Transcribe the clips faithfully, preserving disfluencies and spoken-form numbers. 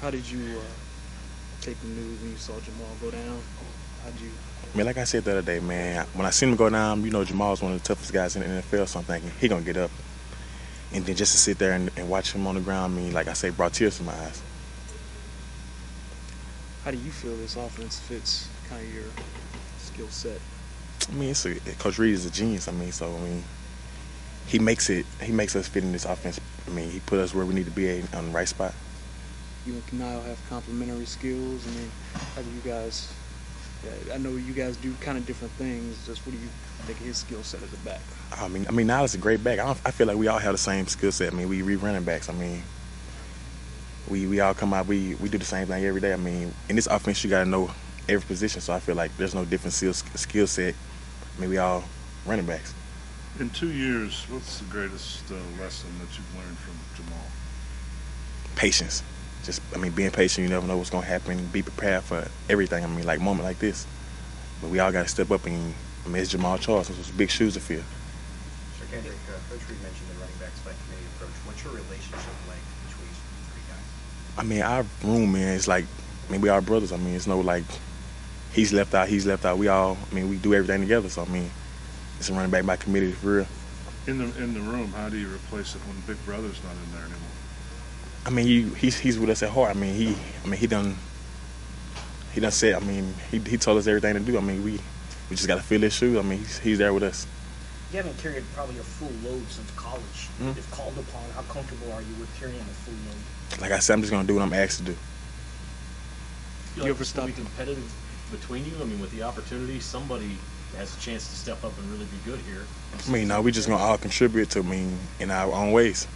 How did you uh, take the news when you saw Jamal go down? How did you? I mean, like I said the other day, man, when I seen him go down, you know, Jamal's one of the toughest guys in the N F L, so I'm thinking he gonna get up. And then just to sit there and, and watch him on the ground, I mean, like I say, brought tears to my eyes. How do you feel this offense fits kind of your skill set? I mean, it's a, Coach Reed is a genius. I mean, so I mean, he makes it. He makes us fit in this offense. I mean, he put us where we need to be on the right spot. You and Kyle have complementary skills. I mean, how do you guys? Yeah, I know you guys do kind of different things. Just what do you think of his skill set as a back? I mean, I mean, Niles is a great back. I, don't, I feel like we all have the same skill set. I mean, we we running backs. I mean, we we all come out. We we do the same thing every day. I mean, in this offense, you got to know every position. So I feel like there's no different skill skill set. I mean, we all running backs. In two years, what's the greatest uh, lesson that you've learned from Jamal? Patience. Just, I mean, being patient. You never know what's going to happen. Be prepared for everything. I mean, like a moment like this. But we all got to step up and, I mean, it's Jamal Charles. It's big shoes to fill. Sir Kendrick, uh, Coach Reed mentioned the running backs by committee approach. What's your relationship like between you three guys? I mean, our room, man, it's like, I mean, we are brothers. I mean, it's no like, he's left out, he's left out. We all, I mean, we do everything together. So, I mean, it's a running back by committee for real. In the in the room, how do you replace it when Big Brother's not in there anymore? I mean, you, he's he's with us at heart. I mean, he, I mean, he done, he done said. I mean, he he told us everything to do. I mean, we we just got to fill his shoes. I mean, he's, he's there with us. You haven't carried probably a full load since college. Mm-hmm. If called upon, how comfortable are you with carrying a full load? Like I said, I'm just gonna do what I'm asked to do. You ever stop be competitive between you? I mean, with the opportunity, somebody has a chance to step up and really be good here. I mean, no, we just gonna all contribute to, I mean, in our own ways.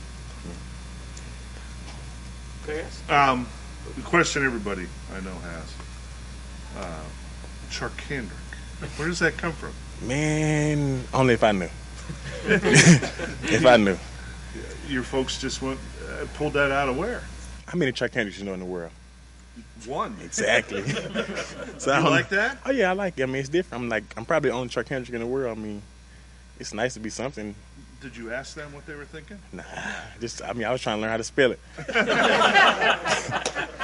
Um, the question everybody I know has, uh, Charkandrick, where does that come from? Man, only if I knew. If I knew. Your folks just went uh, pulled that out of where? How many Charkandricks you know in the world? One. Exactly. So You I like that? Oh yeah, I like it. I mean, it's different. I'm like, I'm probably the only Charkandrick in the world. I mean, it's nice to be something. Did you ask them what they were thinking? Nah, just I mean, I was trying to learn how to spell it.